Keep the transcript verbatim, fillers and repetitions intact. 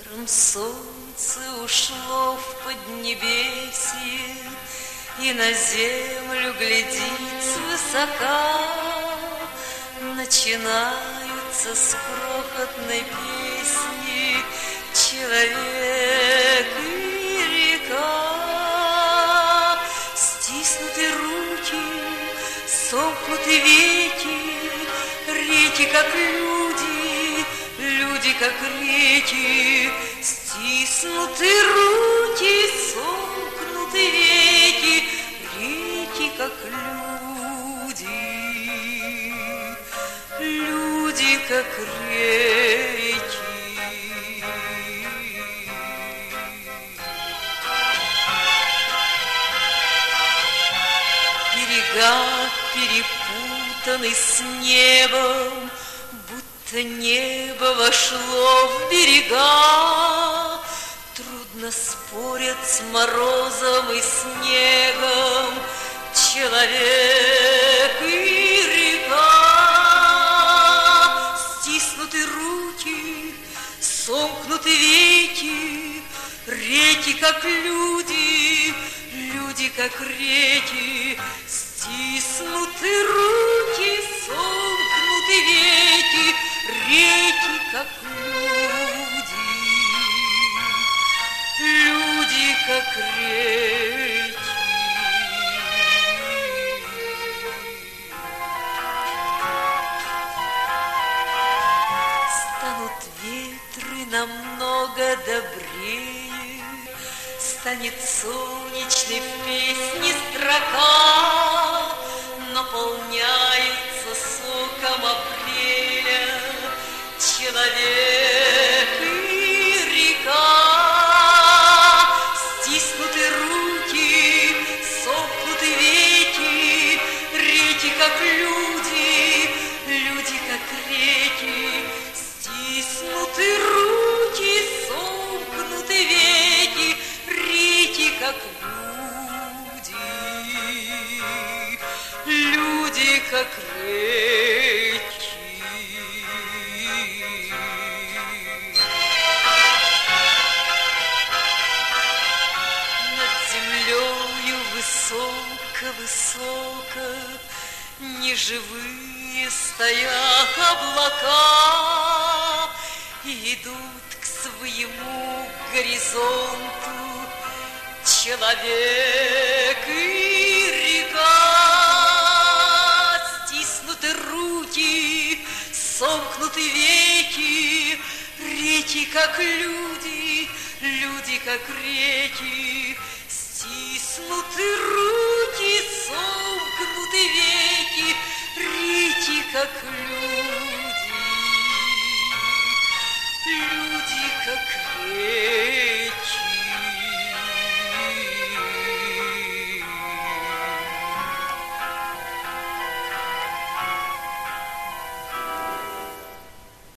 Утром солнце ушло в поднебесье, и на землю глядит свысока. Начинаются с крохотной песни человек и река. Стиснуты руки, сомкнуты веки, реки, как люди, люди, как реки. Стиснуты руки, сомкнуты веки, реки, как люди, люди, как реки. Берега перепутаны с небом, будто небо вошло в берега. Трудно спорят с морозом и снегом человек и река. Стиснуты руки, сомкнуты веки, реки, как люди, люди, как реки. Стиснуты руки, сомкнуты веки, реки, как люди, люди, как реки. Станут ветры намного добрее, станет солнечной в песне строка, наполняется соком апреля человек и река. Стиснуты руки, сомкнуты веки, реки, как люди, люди, как реки. Стиснуты руки, сомкнуты веки, реки, как люди, люди, как реки. Над землею высоко-высоко неживые стоят облака и идут к своему горизонту человек и река. Стиснуты руки, сомкнуты веки, реки, как люди, люди, как реки.